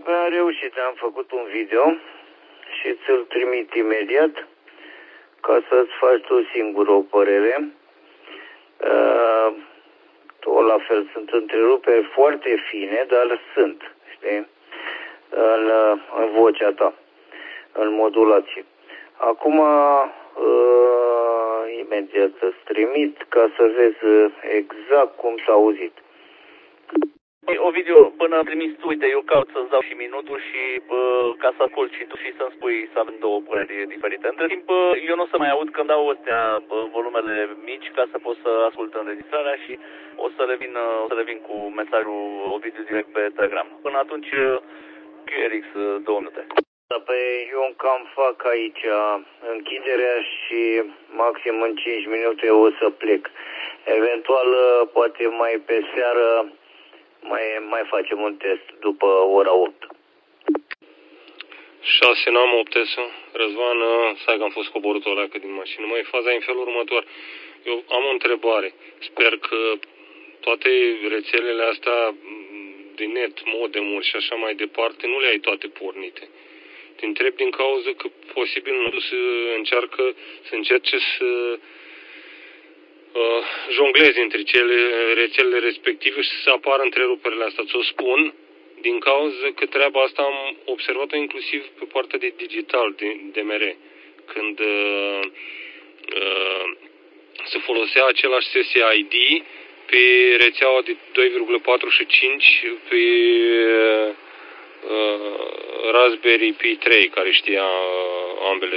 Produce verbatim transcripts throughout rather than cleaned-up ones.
Am reușit, am făcut un video și ți-l trimit imediat ca să-ți faci tu singur o părere. Uh, tot la fel, sunt întreruperi foarte fine, dar sunt, știi, în, în vocea ta, în modulație. Acum, uh, imediat să-ți trimit ca să vezi exact cum s-a auzit. Ovidiu, până am trimis tu, uite, eu caut să-ți dau și minutul și uh, ca să ascult și tu și să-mi spui să avem două păreri diferite. Între timp, eu nu o să mai aud când dau astea uh, volumele mici ca să pot să ascult înregistrarea și o să revin, uh, o să revin cu mesajul Ovidiu direct pe Telegram. Până atunci, uh, Q R X, uh, două minute. Păi eu cam fac aici închiderea și maxim în cinci minute o să plec. Eventual, poate mai pe seară, mai, mai facem un test după ora opt. șase, n-am opt testul. Răzvan, stai că am fost coborât o leacă din mașină. Mai faza în felul următor. Eu am o întrebare. Sper că toate rețelele astea din net, modemuri și așa mai departe, nu le ai toate pornite. Te întreb din cauza că posibil nu să încearcă, să încerce să uh, jonglezi între cele, rețelele respective și să apară întreruperile astea. Ți-o spun din cauza că treaba asta am observat-o inclusiv pe partea de digital, de D M R, când uh, uh, se folosea același S S I D pe rețeaua de doi virgulă patru și cinci pe uh, Raspberry Pi trei, care știa uh, ambele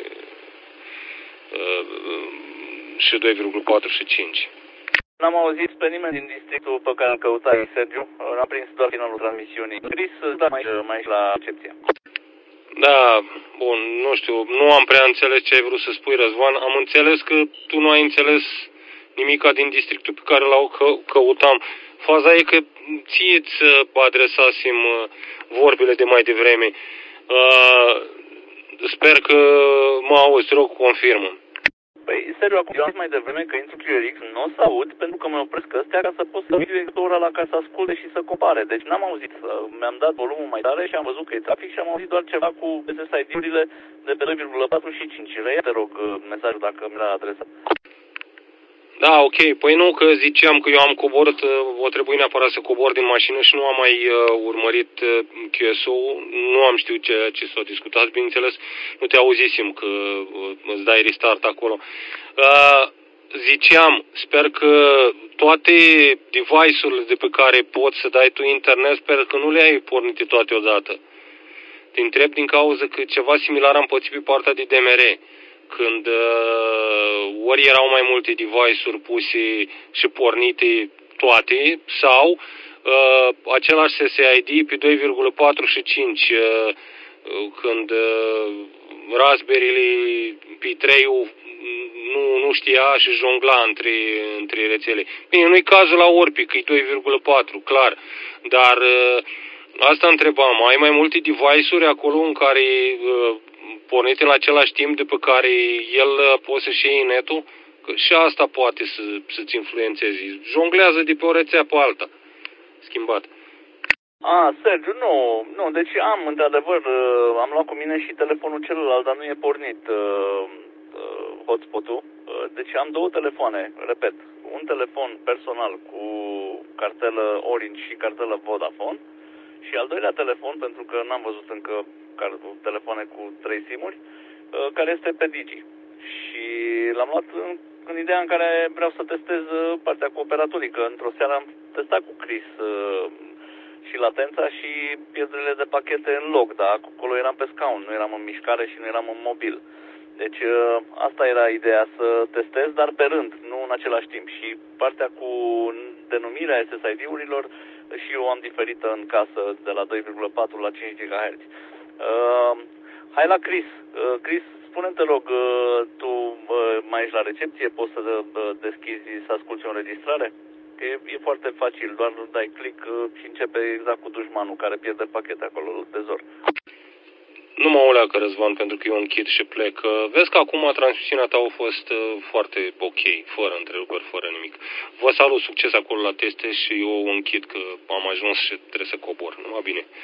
uh, și doi virgulă patru și cinci. N-am auzit pe nimeni din districtul pe care îl căutai, Sergiu. N-am prins doar finalul transmisiunii. Chris, da, mai, mai la recepție. Da, bun, nu știu, nu am prea înțeles ce ai vrut să spui, Răzvan. Am înțeles că tu nu ai înțeles nimica din districtul pe care l-au că, căutam. Faza e că ție îți adresasem vorbile de mai devreme. Uh, sper că mă auzi, te rog, confirmă. Păi, seriu, acum eu am zis mai devreme că intru Q R X, nu o să aud pentru că mă opresc ăstea ca să pot să viu exact ora la care să asculte și să compare. Deci n-am auzit, mi-am dat volumul mai tare și am văzut că e trafic și am auzit doar ceva cu S S I D-urile de pe doi virgulă patru și cinci. Reia, te rog, mesajul dacă mi l-a adresat. Da, ok. Păi nu, că ziceam că eu am coborât, o trebuie neapărat să cobor din mașină și nu am mai uh, urmărit uh, Q S O-ul. Nu am știut ce, ce s-a discutat, bineînțeles. Nu te auzisem că uh, îți dai restart acolo. Uh, ziceam, sper că toate device-urile de pe care poți să dai tu internet, sper că nu le ai pornite toate odată. Te întreb din cauza că ceva similar am pățit pe partea de D M R. Când uh, ori erau mai multe device-uri puse și pornite toate, sau uh, același S S I D pe doi virgulă patru și cinci, uh, când uh, Raspberry Pi trei nu, nu știa și jongla între, între rețele. Bine, nu-i cazul la Orpi, că e doi virgulă patru, clar, dar uh, asta întrebam, ai mai multe device-uri acolo în care uh, pornite în același timp de pe care el poate să-și iei netul? Că și asta poate să, să-ți influențeze. Jonglează de pe o rețea pe alta. Schimbat. A, Sergiu, nu, nu, deci am, într-adevăr, am luat cu mine și telefonul celălalt, dar nu e pornit uh, uh, hotspot-ul. Uh, deci am două telefoane, repet, un telefon personal cu cartelă Orange și cartelă Vodafone și al doilea telefon, pentru că n-am văzut încă telefoane cu trei simuri, uh, care este pe Digi. Și l-am luat în, în ideea în care vreau să testez partea cu operatorii, că într-o seară am testat cu Chris uh, și latența și pierderile de pachete în loc, dar acolo eram pe scaun, nu eram în mișcare și nu eram în mobil. Deci asta era ideea, să testez, dar pe rând, nu în același timp. Și partea cu denumirea S S I D-urilor și eu am diferită în casă de la doi virgulă patru la cinci gigahertz. Uh, hai la Chris. Uh, Chris, spune-mi, te rog, uh, tu uh, mai ești la recepție, poți să uh, deschizi, să asculti o înregistrare? E, e foarte facil, doar dai click uh, și începe exact cu dușmanul care pierde pachete acolo de zor. Nu mă uleacă, Răzvan, pentru că eu închid și plec. Vezi că acum transmisiunea ta a fost foarte ok, fără întreruperi, fără nimic. Vă salut, succes acolo la teste și eu închid că am ajuns și trebuie să cobor. Numai bine.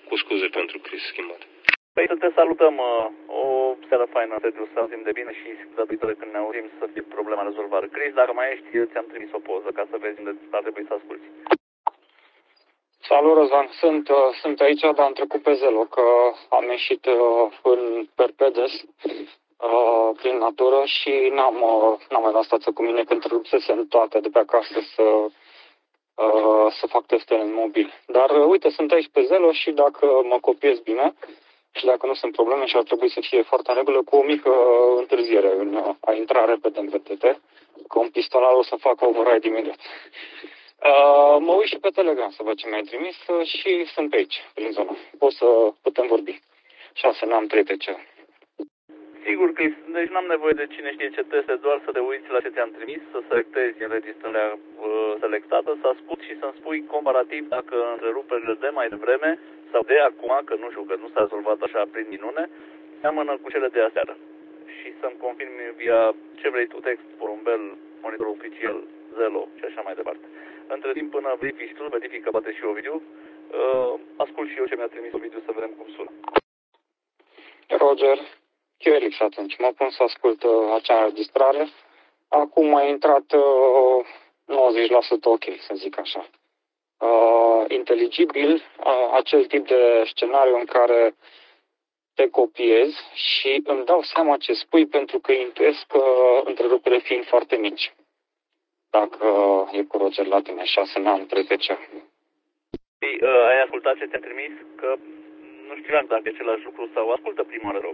cu scuze pentru Chris schimbat. Păi să te salutăm, o seară faină, Sergiu, să auzim de bine și dată când ne auzim să fie problema rezolvată. Chris, dacă mai ești, eu ți-am trimis o poză ca să vezi unde ar trebui să asculti. Salut, Răzvan. Sunt, uh, sunt aici, dar am trecut pe Zelo, că am ieșit uh, în Perpedes, uh, prin natură și n-am, uh, n-am mai luat stația cu mine, că întrerupsesem toate de pe acasă să, uh, să fac testele în mobil. Dar uh, uite, sunt aici pe Zelo și dacă mă copiez bine și dacă nu sunt probleme și ar trebui să fie foarte în regulă, cu o mică uh, întârziere în uh, a intra repede în P T T, că un pistolar o să facă override imediat. Uh, mă uit și pe Telegram să văd ce mi-ai trimis uh, și sunt pe aici, prin zonă. Pot să putem vorbi. șase, n-am trei T C. Sigur, Chris, deci n-am nevoie de cine știe ce teste, doar să te uiți la ce ți-am trimis, să selectezi înregistrarea uh, selectată, să asculti și să-mi spui comparativ dacă întreruperile de mai devreme sau de acum, că nu știu, că nu s-a rezolvat așa prin minune, seamănă cu cele de aseară. Și să-mi confirmi via ce vrei tu, text, porumbel, monitorul oficial, Zelo și așa mai departe. Între timp, până verifici tu, verifică poate și Ovidiu, uh, ascult și eu ce mi-a trimis Ovidiu să vedem cum sună. Roger, Q R X atunci. Mă pun să ascult uh, acea înregistrare. Acum a intrat uh, nouăzeci la sută ok, să zic așa. Uh, inteligibil, uh, acel tip de scenariu în care te copiez și îmi dau seama ce spui pentru că intuiesc uh, întrerupere fiind foarte mici. Dacă uh, e cu Roger la tine, șase, n-am trei T C. Păi, uh, ai ascultat ce ți-am trimis? Că nu știu dacă e același lucru sau ascultă prima oară, rog.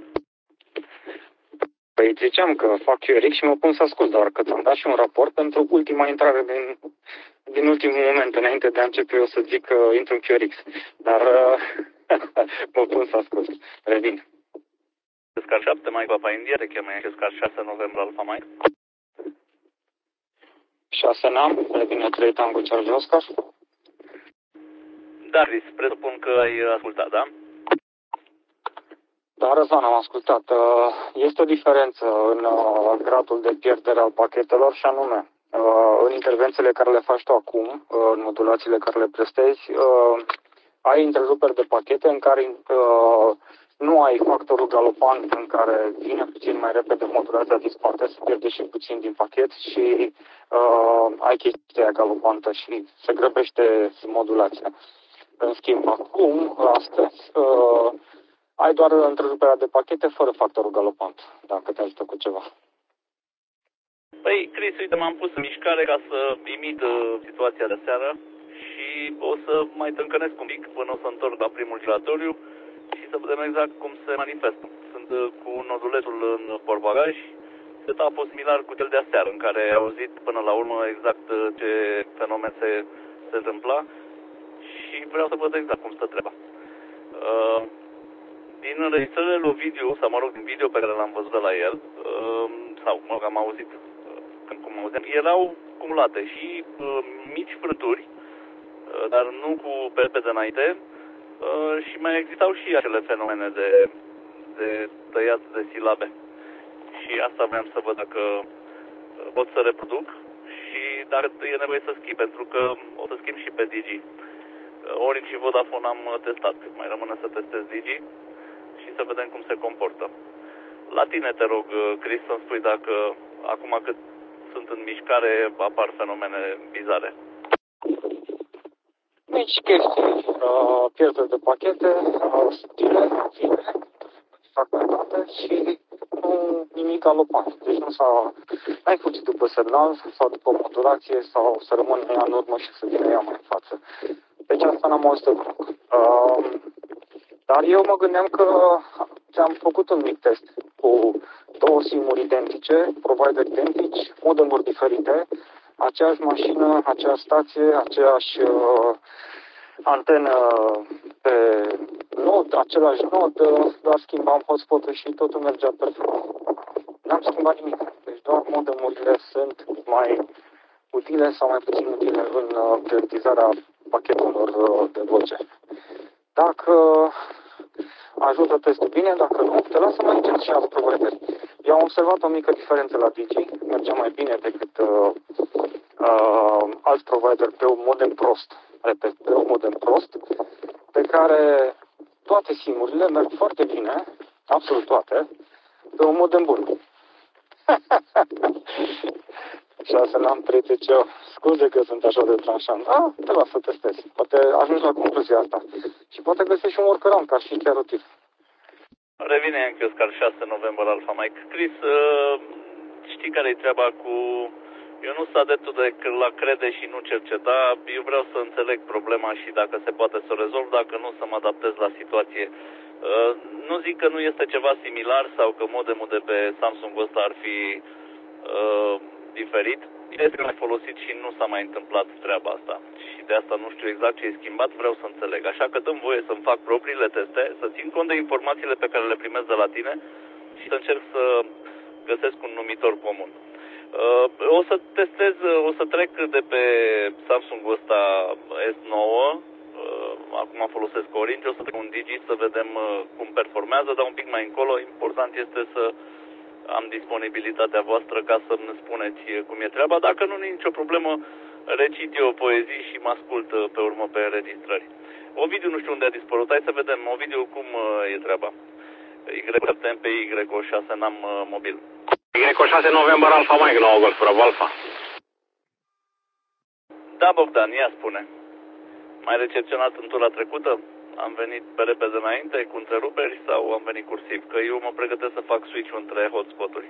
Păi ziceam că fac Q R X și mă pun să ascult, doar că ți-am dat și un raport pentru ultima intrare din, din ultimul moment, înainte de a începe eu să zic că intru în Q R X. Dar uh, mă pun să ascult. Revin. Scar șapte, Mike Papa India, te cheamă Scar șase November Alpha Mike. șase n-am, revine trei Tango Charge Oscar. Da, Chris, presupun că ai ascultat, da? Da, Răzvan, am ascultat. Este o diferență în gradul de pierdere al pachetelor și anume, în intervențiile care le faci tu acum, în modulațiile care le prestezi, ai întreruperi de pachete în care nu ai factorul galopant în care vine puțin mai repede modulația din spate, se pierde și puțin din pachet și ai chestia galopantă și se grăbește modulația. În schimb, acum, astăzi, ai doar întreruperea de pachete fără factorul galopant, dacă te ajută cu ceva. Păi, Chris, uite, m-am pus în mișcare ca să imit uh, situația de seară și o să mai tâncănesc un pic până o să întorc la primul giratoriu și să vedem exact cum se manifestă. Sunt uh, cu noduletul în portbagaj, setup-ul similar cu cel de aseară, în care ai auzit până la urmă exact uh, ce fenomen se, se întâmpla și vreau să văd exact cum stă treaba. Uh, Din înregistrările lui Ovidiu, sau mă rog, din video pe care l-am văzut de la el, sau mă rog, am auzit când cum auzeam, erau cumulate și uh, mici frâturi, uh, dar nu cu pepe de înainte, uh, și mai existau și acele fenomene de, de tăiat de silabe. Și asta vreau să văd dacă uh, pot să reproduc și dacă e nevoie să schimb, pentru că o să schimb și pe Digi. Uh, Orange și Vodafone am testat, mai rămâne să testez Digi și să vedem cum se comportă. La tine te rog, Chris, să-mi spui dacă acum cât sunt în mișcare apar fenomene bizare. Mici chestii, uh, pierderi de pachete, uh, stile, fine, fragmentate și nu nimic galopant. Deci nu s-a, n-ai fugit după semnal sau după modulație sau să rămână ea în urmă și să vină ea mai în față. Deci asta n-am auzit deloc. Uh, Dar eu mă gândeam că ți-am făcut un mic test cu două simuri identice, provider identici, modemuri diferite, aceeași mașină, aceeași stație, aceeași uh, antenă pe nod, același nod, uh, doar schimbam hotspot-ul și totul mergea perfect. N-am schimbat nimic, deci doar modemurile sunt mai utile sau mai puțin utile în uh, prioritizarea pachetelor uh, de voce. Dacă ajută testul bine, dacă nu, te lasă mai încet și alți provideri. Eu am observat o mică diferență la Digi, mergea mai bine decât uh, uh, alți provideri pe un modem prost. Repet, pe un modem prost, pe care toate simurile merg foarte bine, absolut toate, pe un modem bun. șase n-am treizeci eu. Scuze că sunt așa de tranșant. Ah, te las să testezi. Poate ajungi la concluzia asta. Și poate găsești și un workaround, că ar fi chiar util. Revine în Chioscar șase November Alpha Mike. Chris, uh, știi care-i treaba cu... Eu nu sunt adeptul de la crede și nu cerceta. Eu vreau să înțeleg problema și dacă se poate să o rezolv, dacă nu să mă adaptez la situație. Uh, nu zic că nu este ceva similar sau că modemul de pe Samsung ăsta ar fi uh, diferit. Este mai folosit și nu s-a mai întâmplat treaba asta. Și de asta nu știu exact ce e schimbat, vreau să înțeleg. Așa că dăm voie să-mi fac propriile teste, să țin cont de informațiile pe care le primesc de la tine și să încerc să găsesc un numitor comun. Uh, o să testez, o să trec de pe Samsung-ul ăsta S nouă, uh, acum folosesc Orange, o să trec un Digi să vedem uh, cum performează, dar un pic mai încolo, important este să am disponibilitatea voastră ca să-mi spuneți cum e treaba. Dacă nu, nu e nicio problemă, recit eu poezii și mă ascult pe urmă pe înregistrări. Ovidiu nu știu unde a dispărut, hai să vedem, Ovidiu, cum e treaba. Y șapte pe Y șase n-am mobil. Y șase November Alpha Mike, nouă Golf Bravo Alpha. Da, Bogdan, ia spune. Mai recepționat în tura trecută? Am venit pe repede înainte, cu întreruperi, sau am venit cursiv? Că eu mă pregătesc să fac switch-ul între hotspot-uri.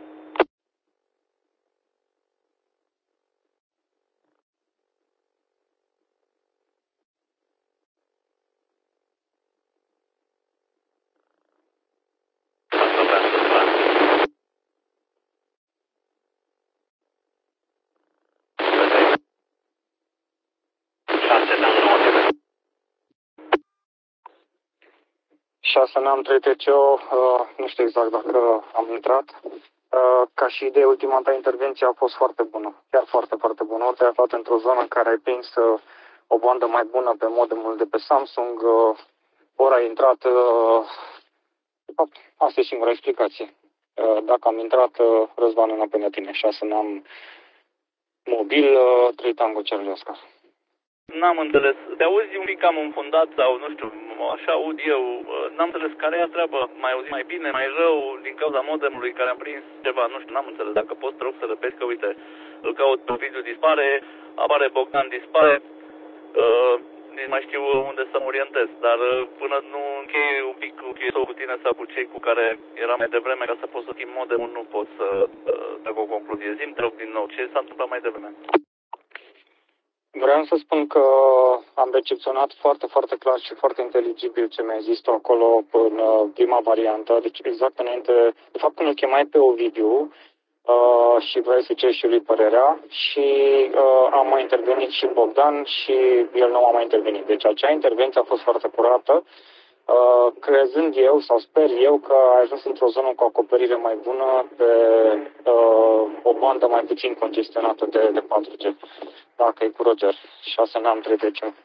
șase n-am treizeci eu, uh, nu știu exact dacă am intrat. Uh, ca și idee, ultima ta intervenție a fost foarte bună, chiar foarte, foarte bună. Te-ai aflat într-o zonă în care ai prins uh, o bandă mai bună pe modemul de pe Samsung, uh, ori ai intrat, uh, de fapt, asta e singura explicație. Uh, dacă am intrat, uh, Răzvan înapoi la tine, șase n-am mobil, uh, trei Tango Charlie Oscar. N-am înțeles. Te auzi un pic cam înfundat sau nu știu, așa aud eu. N-am înțeles care e a treabă. Mai auzi mai bine, mai rău, din cauza modemului care am prins ceva, nu știu, n-am înțeles. Dacă poți, te rog să repeti că, uite, îl caut pe video, dispare, apare Bogdan, dispare. Uh, nici mai știu unde să mă orientez, dar uh, până nu închei un pic cu cu tine sau cu cei cu care eram mai devreme ca să pot să schimb modemul, nu pot să uh, trag o concluzie. Zi-mi, te rog, din nou, ce s-a întâmplat mai devreme? Vreau să spun că am recepționat foarte, foarte clar și foarte inteligibil ce mi-ai zis tu acolo în prima variantă, deci exact înainte, de fapt când îl chemai pe Ovidiu uh, și vrei să ceri și lui părerea și uh, am mai intervenit și Bogdan și el nu a mai intervenit. Deci acea intervenție a fost foarte curată, uh, crezând eu sau sper eu că ai ajuns într-o zonă cu acoperire mai bună pe uh, o bandă mai puțin congestionată de, de patru G. Dacă e cu Roger, șase n-am treizeci.